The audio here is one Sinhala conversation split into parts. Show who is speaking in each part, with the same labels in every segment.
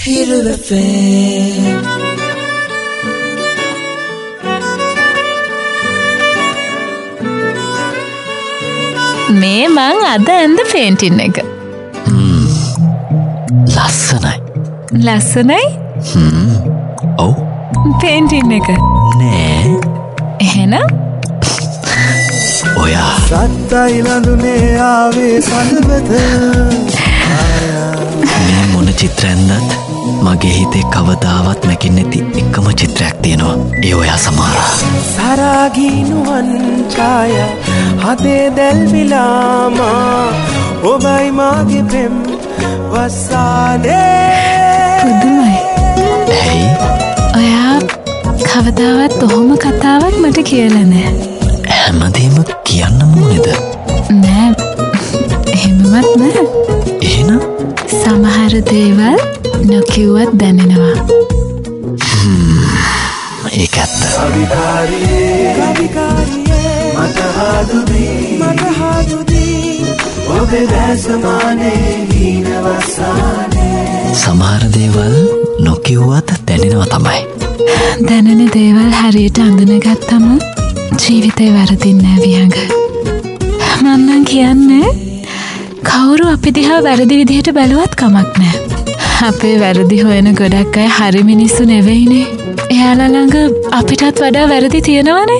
Speaker 1: මේ මං අද ඇඳ පේන්ටින් එක
Speaker 2: ලස්සනයි.
Speaker 1: ලස්සනයි?
Speaker 2: ඔව්.
Speaker 1: පේන්ටින් එක
Speaker 2: නෑ.
Speaker 1: එහෙනම්
Speaker 2: ඔයා
Speaker 3: සත්තයි ලඳුනේ ආවේ සඳවත.
Speaker 2: මේ මොන චිත්‍රයෙන්දත් මගේ හිතේ කවදාවත් මැකෙන්නේ නැති එකම චිත්‍රයක් තියෙනවා. ඒ ඔයා සමහරා.
Speaker 3: සරාගිනුවන් ඡාය හදේ දැල්විලාමා ඔබයි මාගේ පෙම් වස්සානේ.
Speaker 1: පුදුමයි.
Speaker 2: ඇයි?
Speaker 1: ඔයා කවදාවත් ඔහොම කතාවක් මට කියලා නෑ.
Speaker 2: හැමදේම කියන්න ඕනේද?
Speaker 1: නෑ. එහෙමවත් නෑ.
Speaker 2: එහෙනම්
Speaker 1: සමහර දේවල් නොකියුවත් දැනෙනවා.
Speaker 2: ඒක ඇත්ත.
Speaker 3: මට හාදුදී ඔබේ දැසමානේ වීනවස්සානේ.
Speaker 2: සමහර දේවල් නොකියුවත් දැනෙනවා තමයි.
Speaker 1: දැනෙන දේවල් හරියට අඳුනගත්තම ජීවිතේ වරදින්නේ නෑ විහඟ. මන්නම් කියන්නේ කවුරු අපි දිහා වැරදි විදිහට බැලුවත් කමක් නෑ. අපේ වැරදි හොයන ගොඩක් අය හරි මිනිස්සු නෙවෙයිනේ. එයාලා ළඟ අපිටත් වඩා වැරදි තියෙනවනේ.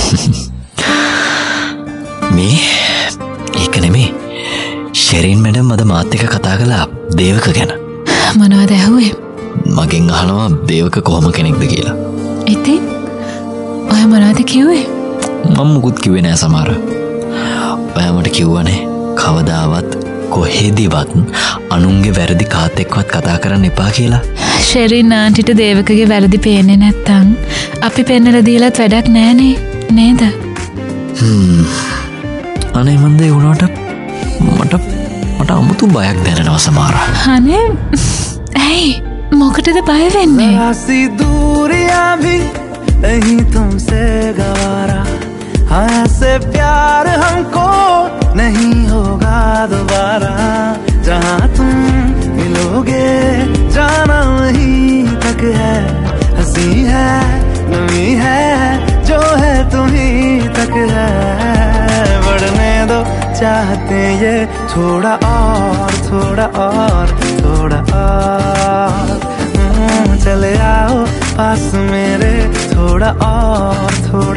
Speaker 2: මේ ඒක නෙමේ. ෂෙරින් මැඩම් අද මාත් එක්ක කතා කළා දේවක ගැන.
Speaker 1: මොනවද ඇහුවේ?
Speaker 2: මගෙන් අහනවා දේවක කොහොම කෙනෙක්ද කියලා.
Speaker 1: ඉතින් ඔය මොනවද කිව්වේ?
Speaker 2: මම මුකුත් කිව්වේ නෑ සමහර. ඔයා මට කිව්වනේ කවදාවත් කොහෙදිවත් අනුන්ගේ වැරදි කාත් එක්කවත් කතා කරන්න එපා කියලා.
Speaker 1: ෂෙරින් ආන්ටිට දේවකගේ වැරදි පේන්නේ නැත්තම් අපි පෙන්නලා දීලත් වැඩක් නෑනේ නේද?
Speaker 2: අනේ මන්ද ඒ වුණාට මට අමුතු බයක් දැනෙනවා සමහර.
Speaker 1: අනේ ඇයි මොකටද බය වෙන්නේ?
Speaker 3: ऐसी दूरियां भी नहीं तुमसे गवारा ऐसे प्यार हमको नहीं होगा दोबारा जहाँ तुम मिलोगे जाना वहीं तक है हंसी है नमी है जो है तुम्हीं तक है बढ़ने दो चाहते ये थोड़ा और चले आओ पास मेरे थोड़ा और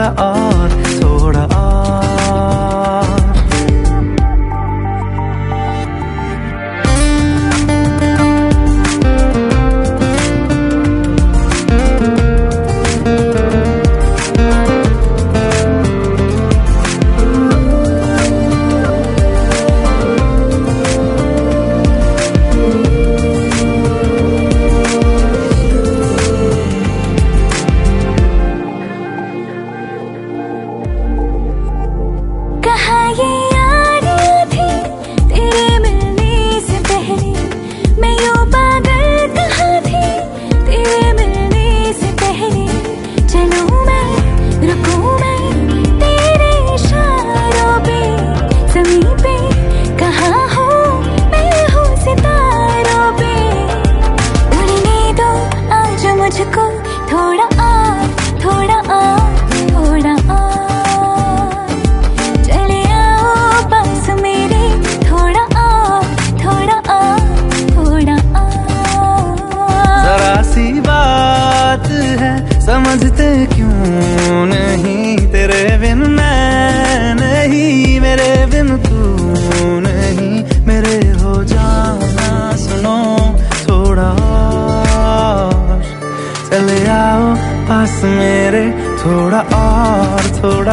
Speaker 3: समझते क्यों नहीं तेरे बिन मैं नहीं मेरे बिन तू नहीं मेरे हो जाना सुनो थोड़ा और चले आओ पास मेरे थोड़ा और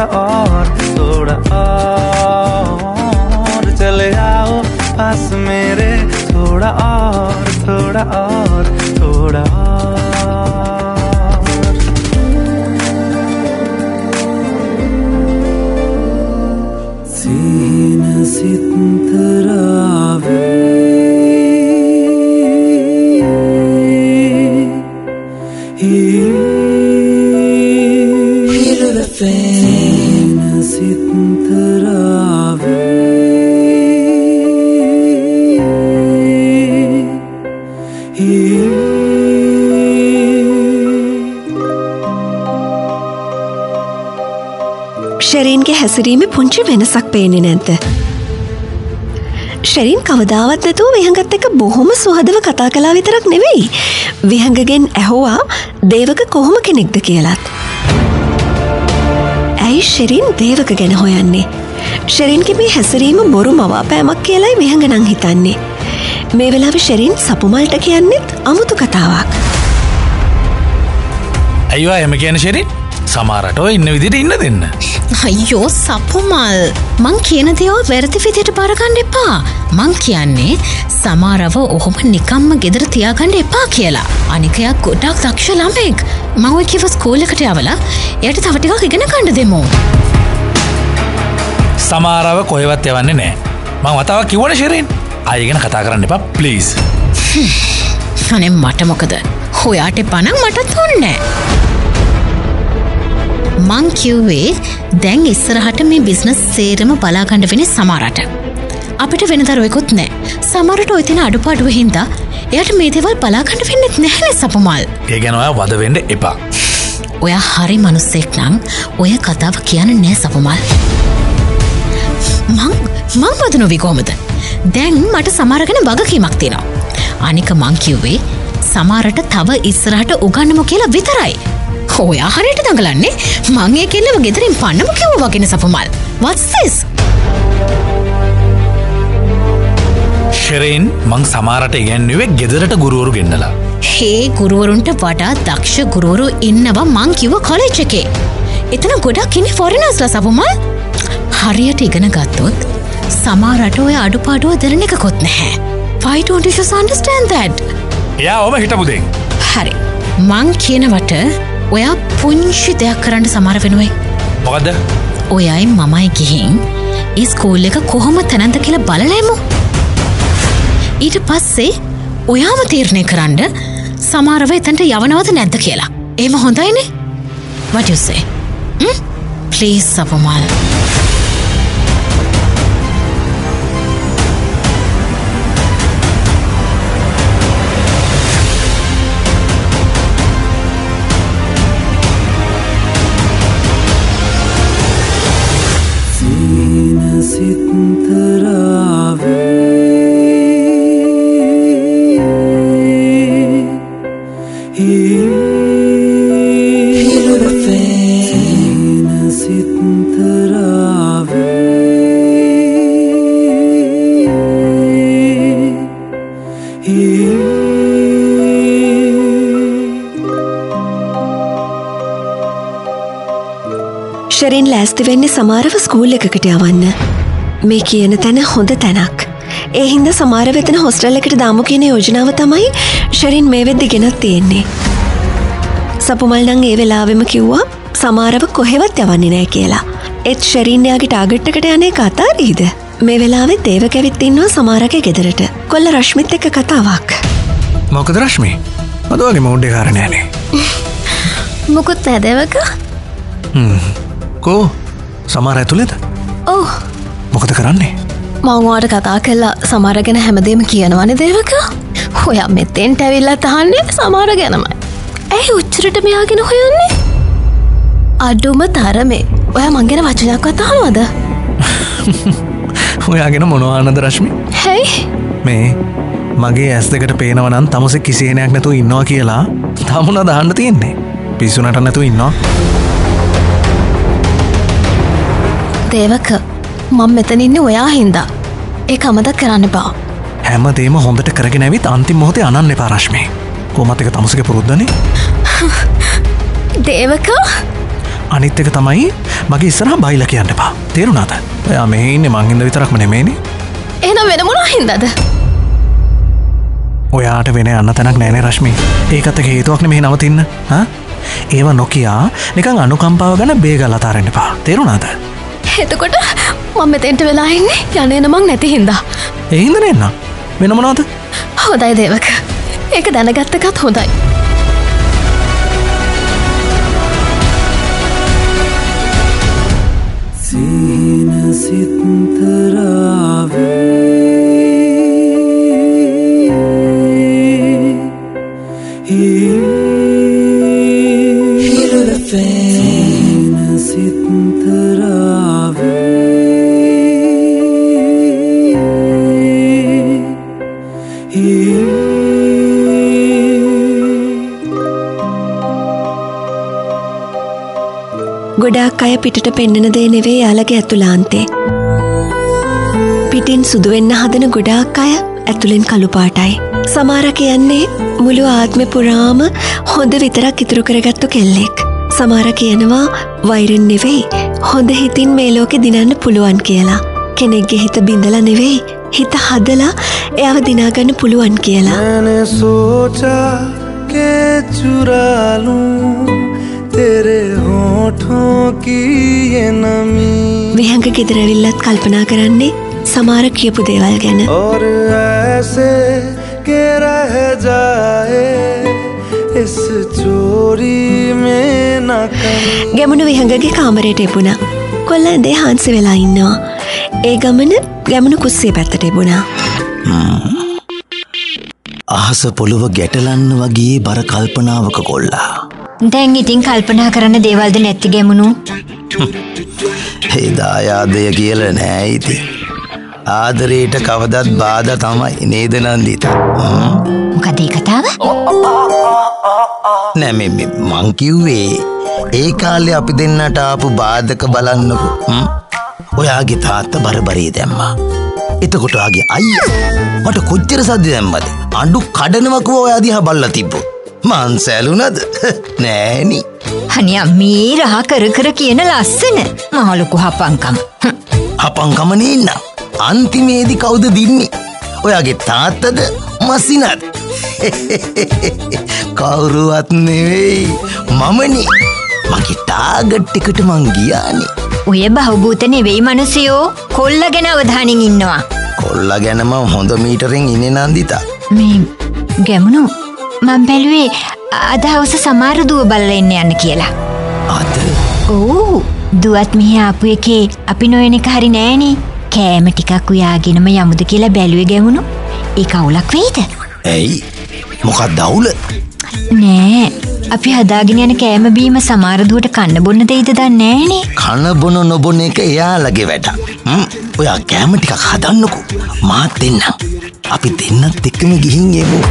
Speaker 3: चले आओ पास मेरे थोड़ा और सीन सितरावे सीन सितरावे ही
Speaker 4: ශෙරීන්ගේ හැසිරීමේ පුංචි වෙනසක් පේන්නේ නැද්ද? ශෙරීන් කවදාවත් නැතුව විහඟත් එක්ක බොහොම සුහදව කතා කළා විතරක් නෙවෙයි. විහඟගෙන් ඇහුවා දේවක කොහොම කෙනෙක්ද කියලාත්. ඇයි ශෙරීන් දේවක ගැන හොයන්නේ? ශෙරීන්ගේ මේ හැසිරීම බොරු මවාපෑමක් කියලායි විහඟ නම් හිතන්නේ. මේ වෙලාවේ ශෙරීන් සපුමල්ට කියන්නේත් අමුතු කතාවක්.
Speaker 5: අයියෝ එම කියන්නේ ශෙරීන් සමහරට ඔය ඉන්න විදිහට ඉන්න දෙන්න.
Speaker 6: අයියෝ සපුමල් මං කියන දේවල් වැරදි විදිහට බාරගන්න එපා. මං කියන්නේ සමහරව ඔහොම නිකම්ම ගෙදර තියාගන්න එපා කියලා. අනික එයා ගොඩක් දක්ෂ ළමෙක්. මම ඔය කිව්ව ස්කූල් එකට යවලා එයාට තව ටිකක් ඉගෙන ගන්න දෙමු.
Speaker 5: සමහරව කොහෙවත් යවන්නේ නැහැ. මං වතාවක් කිව්වනේ ශෙරීන්. ආයෙ ගැන කතා කරන්න එපා ප්ලීස්.
Speaker 6: අනේ මට මොකද? හොයාට එපා නම් මටත් ඕනේ නැහැ. මං කිව්වේ දැන් ඉස්සරහට මේ බිස්නස් සේරම බලාගන්න වෙන්නේ සමහරට. අපිට වෙන දරුවෙකුත් නැහැ. සමහරට ඔය තියෙන අඩුපාඩු හින්දා එයාට මේ දේවල් බලාගන්න වෙන්නේ නැහැ සපුමල්.
Speaker 5: ඒ ගැන ඔයා වද වෙන්න එපා.
Speaker 6: ඔයා හරි මිනිස්සෙක් නම් ඔය කතාව කියන්නේ නැහැ සපුමල්. මං වද නොවි කොහමද? දැන් මට සමහර ගැන වගකීමක් තියෙනවා. අනික මං කිව්වේ සමහරට තව ඉස්සරහට උගන්නමු කියලා විතරයි. ඔයා හරියට දඟලන්නේ මං ඒ කෙල්ලව ගෙදරින් පන්නමු කිව්වා වගේනේ සපුමල්. What's this?
Speaker 5: ශෙරීන් මං සමහරට ඉගැන්නුවේ ගෙදරට ගුරුවරු ගෙන්නලා.
Speaker 6: හේ ගුරුවරුන්ට වඩා දක්ෂ ගුරුවරු ඉන්නවා මං කිව්ව කොලෙජ් එකේ. එතන ගොඩක් ඉන්නේ ෆොරිනර්ස්ලා සපුමල්. හරියට ඉගෙන ගත්තොත් සමහරට ඔය අඩුපාඩුව දරන එකකොත් නැහැ. Why don't you just understand that?
Speaker 5: එයා ඔබ හිටපු දෙයක්.
Speaker 6: හරි. මං කියනවට ඔයා පුංචි දෙයක් කරන්න සමහර වෙනුවෙන්.
Speaker 5: මොකද්ද?
Speaker 6: ඔයයි මමයි ගිහින් ඒ ස්කූල් එක කොහොම තැනන්ද කියලා බලලෙමු. ඊට පස්සේ ඔයාම තීරණය කරන්න සමහරව එතනට යවනවද නැද්ද කියලා. එහෙම හොඳයිනේ? What you say? Please සපුමල්.
Speaker 4: ශෙරීන් ලෑස්ති වෙන්නේ සමහරව ස්කූල් එකකට යවන්න. මේ කියන තැන හොඳ තැනක්. ඒ හින්දා සමහරව එතන හොස්ටල් එකට දාමු කියන යෝජනාව තමයි ශෙරීන් මේ වෙද්දි ගෙනත් තියෙන්නේ. සපුමල් නම් ඒ වෙලාවෙම කිව්වා සමහරව කොහෙවත් යවන්නේ නැහැ කියලා. ඒත් ශෙරීන් යාගේ ටාගට් එකට යන්නේ කතාරීද? මේ වෙලාවේ දේවක ඇවිත් ඉන්නවා සමහරගේ ගෙදරට. කොල්ල රශ්මිත් එක්ක කතාවක්.
Speaker 7: මොකද රශ්මි? අද වගේ මෝඩ් එක හරිය නෑනේ.
Speaker 6: මොකුත් නැහැ දේවක.
Speaker 7: කෝ සමහර ඇතුළේද?
Speaker 6: ඔව්.
Speaker 7: මොකද කරන්නේ?
Speaker 6: මම ඔයාට කතා කළා සමහර ගැන හැමදේම කියනවනේ දේවක. ඔයා මෙතෙන්ට ඇවිල්ලා තහන්නේ සමහර ගැනමයි. ඇයි උච්චරට මෙයා ගැන හොයන්නේ? අඩුම තරමේ ඔයා මං ගැන වචනයක්වත් අහනවද?
Speaker 7: ඔයාගෙන මොනවා අහනද රශ්මි?
Speaker 6: හේ
Speaker 7: මේ මගේ ඇස් දෙකට පේනවා නම් තමුසේ කිසිේනයක් නැතුව ඉන්නවා කියලා තමුණා දාන්න තියෙන්නේ. පිස්සුනට නැතුව ඉන්නවා.
Speaker 6: දේවක මම මෙතන ඉන්නේ ඔයා හින්දා. ඒක අමතක කරන්න එපා.
Speaker 7: හැමදේම හොඳට කරගෙන ඇවිත් අන්තිම මොහොතේ අනන්න එපා රශ්මි. කොහොමද ඒක තමුසේගේ පුරුද්දනේ?
Speaker 6: දේවක
Speaker 7: අනිත් එක තමයි මගේ ඉස්සරහා බයිලා කියන්න එපා. තේරුණාද? ඔයා මෙහෙ ඉන්නේ මං හින්දා විතරක්ම නෙමෙයිනේ.
Speaker 6: එහෙනම් වෙන මොනවා හින්දාද?
Speaker 7: ඔයාට වෙන යන්න තැනක් නෑනේ රශ්මි. ඒකත් එක හේතුවක් නෙමෙයි නවතින්න. ඒව නොකියා නිකන් අනුකම්පාව ගැන බේගල් අතාරින්න එපා. තේරුණාද?
Speaker 6: එතකොට මම මෙතෙන්ට වෙලා ඉන්නේ යන්නේ නමක් නැති හින්දා.
Speaker 7: ඒ හින්දා නෙන්න. වෙන මොනවද?
Speaker 6: හොඳයි දේවක. ඒක දැනගත්ත එකත් හොඳයි.
Speaker 3: සීන සිත්තරාවේ
Speaker 4: ගොඩාක් අය පිටට පෙන්නන දේ නෙවෙයි යාළගේ ඇතුළාන්තේ. පිටින් සුදු වෙන්න හදන ගොඩාක් අය ඇතුළෙන් කළු පාටයි. සමහර කියන්නේ මුළු ආත්මෙ පුරාම හොඳ විතරක් ඉතුරු කරගත්තු කෙල්ලෙක්. සමහර කියනවා වෛරෙන් නෙවෙයි හොඳ හිතින් මේ ලෝකෙ දිනන්න පුළුවන් කියලා. කෙනෙක්ගේ හිත බිඳලා නෙවෙයි හිත හදලා එයාව දිනාගන්න පුළුවන් කියලා.
Speaker 3: मैंने सोचा के चुरा लूं तेरे होठों की ये नमी.
Speaker 4: විහංග ගෙදර ඇවිල්ලත් කල්පනා කරන්නේ සමහර කියපු දේවල් ගැන.
Speaker 3: और ऐसे के रह जाए इस चोरी में ना कमी.
Speaker 4: ගැමුණු විහංගගේ කාමරයට එපුණා. කොල්ල ඇඳේ හාන්සි වෙලා ඉන්නවා. ඒ ගමන ගැමුණු කුස්සිය පැත්තට එපුණා.
Speaker 8: අහස පොළොව ගැටලන්න වගේ බර කල්පනාවක කොල්ලා.
Speaker 9: දැන් ඉතින් කල්පනා කරන්න දේවල්ද නැති ගැමුණු?
Speaker 8: දායාදය කියල නෑ ඉති. ආදරයට කවදත් බාධා තමයි නේද නන්දිතා?
Speaker 9: මොකද ඒ කතාව?
Speaker 8: නෑ මං කිව්වේ ඒ කාලේ අපි දෙන්නට ආපු බාධක බලන්නකො. ඔයාගේ තාත්තා බරබරේ දැම්මා. එතකොට ආගේ අයියා මට කොච්චර සද්ද දැම්මද? අඬු කඩනවකෝ ඔයා දිහා බල්ලා තිබ්බොත්. මං සැලුනද? නෑනි.
Speaker 9: අනියා මේ රහ කර කර කියන ලස්සන මහලොකු හපංකම.
Speaker 8: හපංකම නේන්න. අන්තිමේදී කවුද දින්නේ? ඔයාගේ තාත්තද මස්සිනද? කවුරුවත් නෙවෙයි මමනේ. මගේ ටාගට් එකට මං ගියානේ.
Speaker 9: ඔය බහුබූත නෙවෙයි මිනිසියෝ. කොල්ල ගැන අවධානයෙන් ඉන්නවා.
Speaker 8: කොල්ල ගැන මම හොඳ මීටරෙන් ඉන්නේ නන්දිතා.
Speaker 9: මේ ගැමුණු මම බැලුවේ අද හවස සමහර දුව බලලා එන්න යන්න කියලා.
Speaker 8: අද?
Speaker 9: ඔව්. දුවත් මෙහි ආපු එකේ අපි නොයන එක හරි නෑනේ. කෑම ටිකක් උයාගෙනම යමුද කියලා බැලුවේ ගැමුණු. ඒක අවුලක් වෙයිද?
Speaker 8: ඇයි? මොකක්ද අවුල?
Speaker 9: නෑ. අපි හදාගෙන යන කෑම බීම සමහර දුවට කන්න බොන්න දෙයිද දන්නේ නෑනේ.
Speaker 8: කන බොන නොබොන එක එයාලගේ වැඩක්. ඔයා කෑම ටිකක් හදන්නකෝ. මාත් දෙන්නම්. අපි දෙන්නත් එක්කම ගිහින් එමු.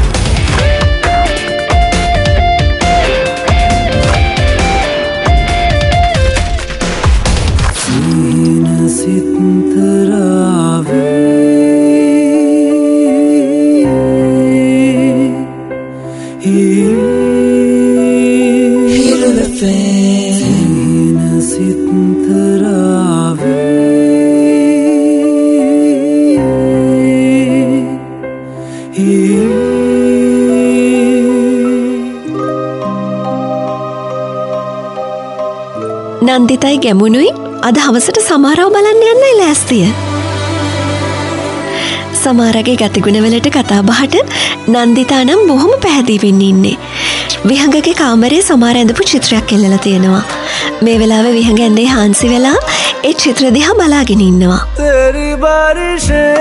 Speaker 4: නන්දිතයි ගැමුණුයි අද හවසට සමහරව බලන්න යන්නයි ලෑස්තිය. සමහරගේ ගතිගුණවලට කතා බහට නන්දිතා නම් බොහොම පැහැදිලිවෙන්න ඉන්නේ. විහංගගේ කාමරේ සමහර ඇඳපු චිත්‍රයක් එල්ලලා තියෙනවා. මේ වෙලාවේ විහංග ඇඳේ හාන්සි වෙලා ඒ චිත්‍ර දිහා බලාගෙන ඉන්නවා.
Speaker 3: तेरी बारिशें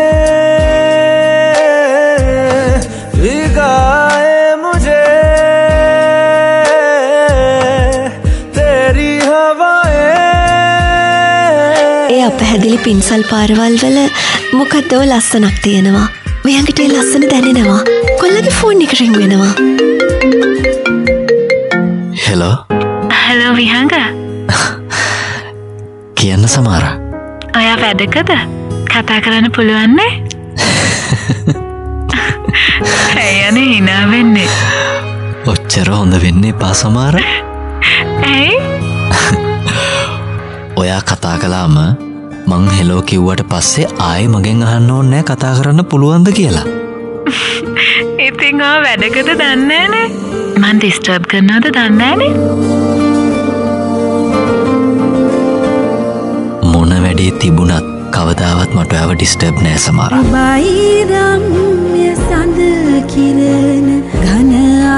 Speaker 3: भिगाए मुझे तेरी हवाएं.
Speaker 4: ඒ අපහැදිලි පින්සල් පාරවල් වල මොකක්ද ලස්සනක් තියෙනවා. විහංගට ඒ ලස්සන දැනෙනවා. කොල්ලගේ ෆෝන් එක රින් වෙනවා.
Speaker 2: හෙලෝ.
Speaker 1: හලෝ විහංග.
Speaker 2: කියන්න සමහර.
Speaker 1: ඔයා වැඩකද? කතා කරන්න පුළුවන්නේ? ඇයනේ හිනා වෙන්නේ.
Speaker 2: ඔච්චර හොඳ වෙන්නේ එපා සමහර.
Speaker 1: ඇයි?
Speaker 2: ඔයා කතා කළාම මං හෙලෝ කිව්වට පස්සේ ආයේ මගෙන් අහන්න ඕනේ නැහැ කතා කරන්න පුළුවන්ද කියලා.
Speaker 1: ඉතින් ඔයා වැඩකද දන්නේ නැනේ. මං ඩිස්ටර්බ් කරනවද දන්නේ නැනේ.
Speaker 2: මොන වැඩේ තිබුණත් කවදාවත් මට ඔයාව ඩිස්ටර්බ් නෑ සමහර.
Speaker 10: බයිරම්ය සඳ කිරණ ඝන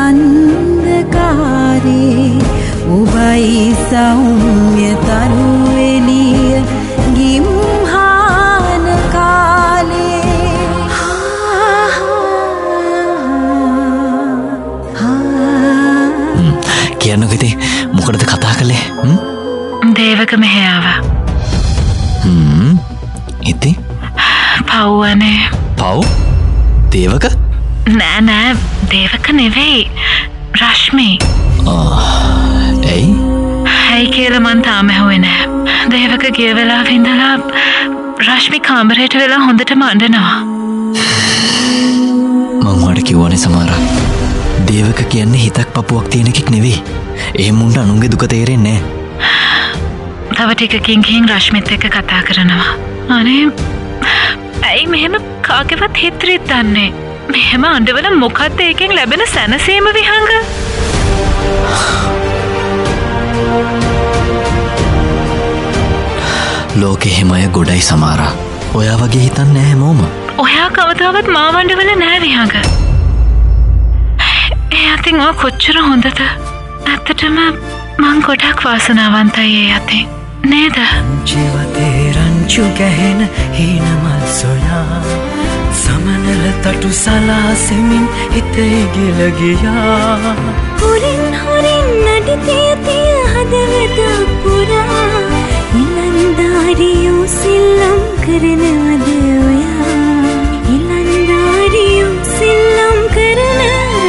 Speaker 10: අන්ධකාරේ ඔබයි සෞම්‍ය තරු එළිය ගිම්හාන කාලේ
Speaker 2: කියන්නකො ඉතින් මොකටද කතා කළේ?
Speaker 1: දේවක මෙහෙයාව.
Speaker 2: ඉතින්
Speaker 1: පව්වනේ.
Speaker 2: පව්? දේවක?
Speaker 1: නෑ දේවක නෙවෙයි. රශ්මි.
Speaker 2: ඇයි?
Speaker 1: ඇයි කියලා මං තාම ඇහුවේ නෑ. දේවක ගිය වෙලාව ඉඳලා රශ්මි කාමරයට වෙලා හොඳටම අඬනවා.
Speaker 2: මං ඔයාලට කිව්වනේ සමහරක්. දේවක කියන්නේ හිතක් පපුවක් තියෙන එකෙක් නෙවෙයි. එහෙම උන්ට අනුන්ගේ දුක තේරෙන්නේ නෑ.
Speaker 1: තව ටිකකින් ගිහින් රශ්මිත් එක්ක කතා කරනවා. අනේ ඇයි මෙහෙම කාගේවත් හිත රිද්දන්නේ? මෙහෙම අඬවල මොකද්ද එකෙන් ලැබෙන සැනසීම විහංග?
Speaker 2: ලෝකෙ එහෙම අය ගොඩයි සමහරා. ඔයා වගේ හිතන්නේ නැහැ හැමෝම.
Speaker 1: ඔයා කවදාවත් මාව අඬවල නෑ විහංග. ඒ අතින් ඔය කොච්චර හොඳද? ඇත්තටම මං ගොඩක් වාසනාවන්තයි ඒ අතින්. නේද?
Speaker 3: ජීවිතේ රංචු ගැහෙන හීනමල් සොයා සමනල තටු සලාසෙමින් හිතේ ගිල ගියා.
Speaker 10: හොරින් නඩිතිය තිය හදවත පුරා ඉලන්දාරියෝ සිල්ලම් කරනවද ඔයා? ඉලන්දාරියෝ සිල්ලම් කරනවද?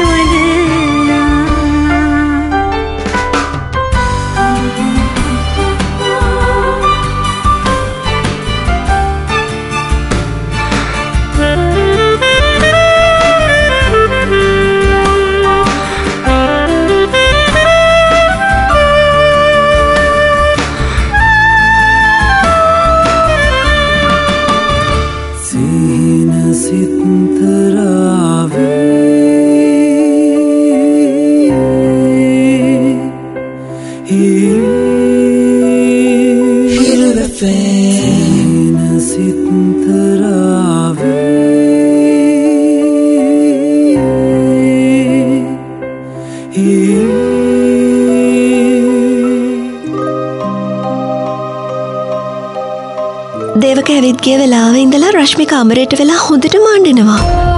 Speaker 4: දේවක ඇවිත් ගිය වෙලාව ඉඳලා රශ්මි කාමරයට වෙලා හොඳටම අඬනවා.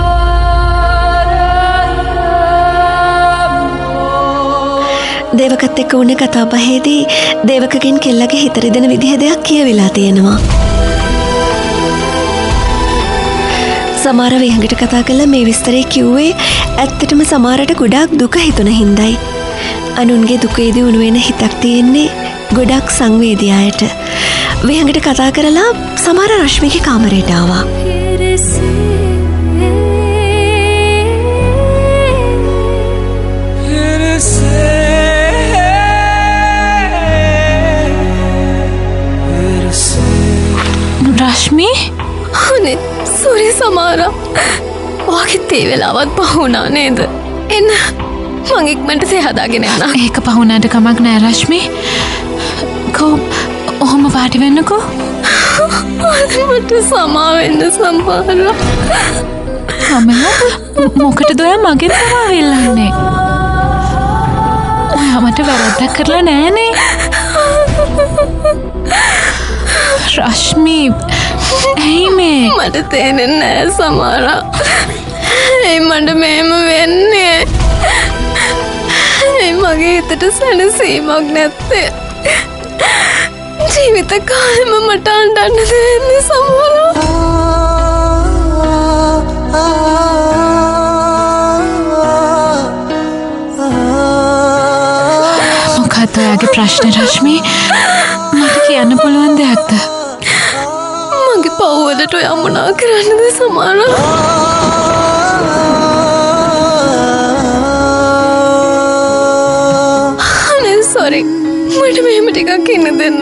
Speaker 4: දේවකත් එක්ක වුණ කතා බහේදී දේවකගෙන් කෙල්ලගේ හිත රිදෙන විදිහ දෙයක් කියවිලා තියෙනවා. සමහර විහඟට කතා කළා මේ විස්තරේ කිව්වේ ඇත්තටම සමහරට ගොඩාක් දුක හිතුන හින්දායි. අනුන්ගේ දුකේදී උණු වෙන හිතක් තියෙන්නේ ගොඩක් සංවේදී අයට. විහඟට කතා කරලා සමහර රශ්මිගේ කාමරයට ආවා.
Speaker 1: රශ්මි?
Speaker 4: අනේ සෝරි සමහර. ඔයාගේ තේ වෙලාවත් පහුණා නේද? එන්න මං ඉක්මනට තේ හදාගෙන යනවා.
Speaker 1: ඒක පහුණාට කමක් නෑ රශ්මි. ඔහොම වාඩි වෙන්නකෝ.
Speaker 4: මට සමා වෙන්න සමහර.
Speaker 1: මොකටද ඔයා මගෙන් සමාව ඉල්ලන්නේ? ඔයා මට වැරද්දක් කරලා නෑනේ. රශ්මි ඇයි මේ?
Speaker 4: මට තේරෙන්නේ නෑ සමහර. ඇයි මට මෙහෙම වෙන්නේ? ඇයි මගේ හිතට සැනසීමක් නැත්තේ? ජීවිත කාලෙම මට අඬන්න දෙන්නේ සමහර.
Speaker 1: මොකක්ද ඔයාගේ ප්‍රශ්නේ රශ්මි? මට කියන්න පුළුවන් දෙයක්ද?
Speaker 4: මගේ පව්වලට ඔයා මොනා කරන්නද සමහර? අනේ සෝරි. මට මෙහෙම ටිකක් ඉන්න දෙන්න.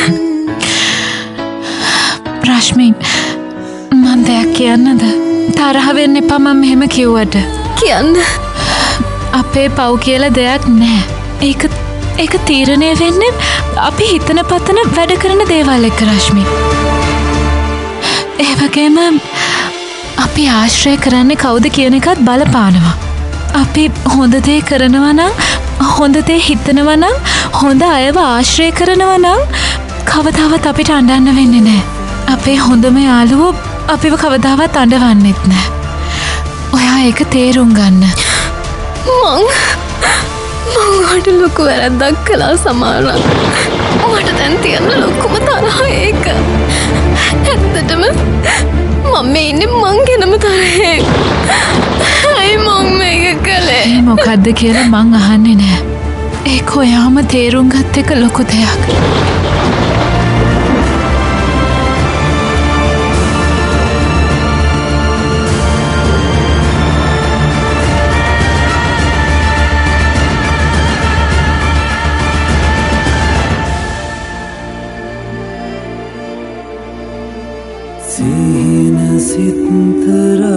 Speaker 1: රශ්මි මන් දෙයක් කියන්නද? තරහ වෙන්න එපා මම මෙහෙම කිව්වට.
Speaker 4: කියන්න.
Speaker 1: අපේ පව් කියලා දෙයක් නෑ. ඒක තීරණය වෙන්නේ අපි හිතන පතන වැඩ කරන දේවල් එක්ක රශ්මි. ඒ වගේම අපි ආශ්‍රය කරන්නේ කවුද කියන එකත් බලපානවා. අපි හොඳ දේ කරනවා නම්, හොඳ දේ හිතනවා නම්, හොඳ අයව ආශ්‍රය කරනවා නම් කවදාවත් අපිට අඬන්න වෙන්නේ නෑ. අපේ හොඳම යාළුවෝ අපිව කවදාවත් අඬවන්නෙත් නෑ. ඔයා ඒක තේරුම් ගන්න.
Speaker 4: මං මට ලොකු වැරැද්දක් කළා සමාරා. මට දැන් තියෙන ලොකුම තරහ ඒක. ඇත්තටම මම ඉන්නේ මං ගැනම තරහේ. ඇයි මං මේක කළේ?
Speaker 1: ඒ මොකද්ද කියලා මං අහන්නේ නෑ. ඒක ඔයාම තේරුම් ගත්ත එක ලොකු දෙයක්.
Speaker 3: සිහින සිත්තර